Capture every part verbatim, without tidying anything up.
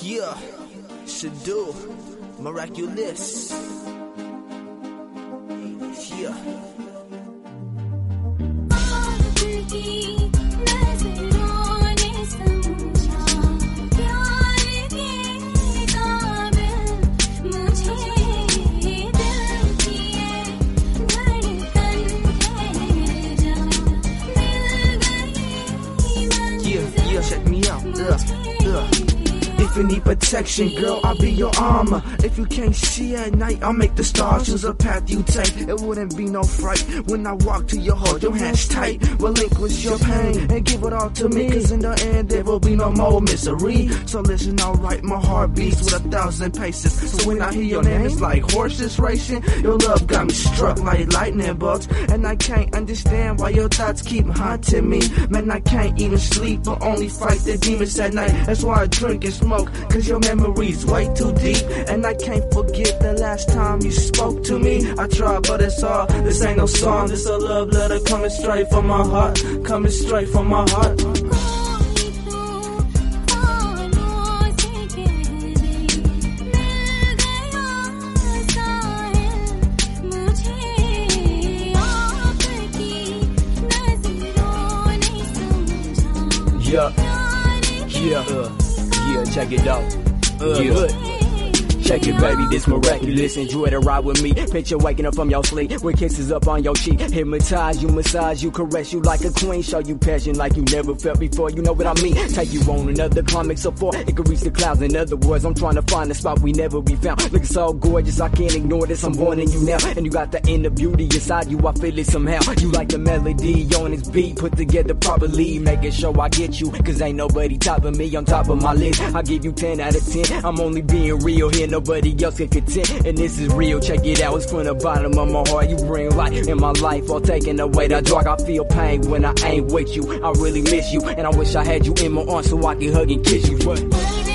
Yeah, should do miraculous. Yeah. Yeah, yeah, check me out. Yeah, yeah. If you need protection, girl, I'll be your armor. If you can't see at night, I'll make the stars choose a path you take. It wouldn't be no fright when I walk to your heart, your hands tight. Relinquish your pain and give it all to me, cause in the end there will be no more misery. So listen, alright, my heart beats with a thousand paces. So when I hear your name, it's like horses racing. Your love got me struck like lightning bolts, and I can't understand why your thoughts keep haunting me. Man, I can't even sleep, but only fight the demons at night. That's why I drink and smoke, cause your memory's way too deep. And I can't forget the last time you spoke to me. I tried, but it's all, this ain't no song. This a love letter coming straight from my heart. Coming straight from my heart. Yeah, yeah, uh, yeah, check it out. Uh, yeah. Good. Check it, baby, this miraculous. Enjoy the ride with me. Picture waking up from your sleep with kisses up on your cheek. Hypnotize you, massage you, caress you like a queen. Show you passion like you never felt before. You know what I mean? Take you on another climax so far it could reach the clouds. In other words, I'm trying to find a spot we never be found. Looking so gorgeous, I can't ignore this. I'm born in you now, and you got the inner beauty inside you. I feel it somehow. You like the melody on this beat, put together properly, making sure I get you. Cause ain't nobody topping me on top of my list. I give you ten out of ten. I'm only being real here. Nobody else can contend, and this is real. Check it out, it's from the bottom of my heart. You bring light in my life, all taking away the dark. I feel pain when I ain't with you. I really miss you, and I wish I had you in my arms so I could hug and kiss you. But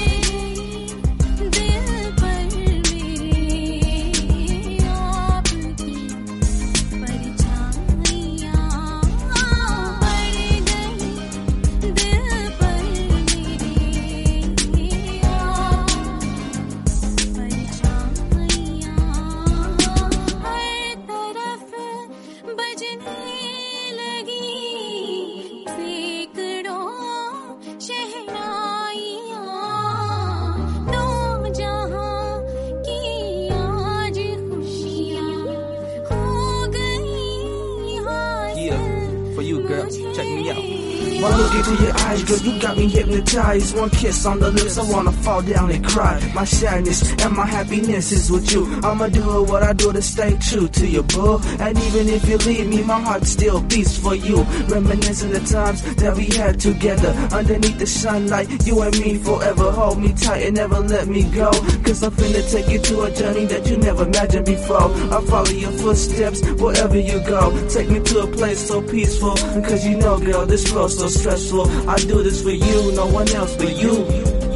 for you, girl, check me out. One look into your eyes, girl, you got me hypnotized. One kiss on the lips, I wanna fall down and cry. My sadness and my happiness is with you. I'ma do what I do to stay true to you, boo. And even if you leave me, my heart still beats for you. Reminiscing the times that we had together underneath the sunlight, you and me forever. Hold me tight and never let me go, cause I'm finna take you to a journey that you never imagined before. I'll follow your footsteps wherever you go. Take me to a place so peaceful, cause you know, girl, this world's so stressful. I do this for you, no one else but you.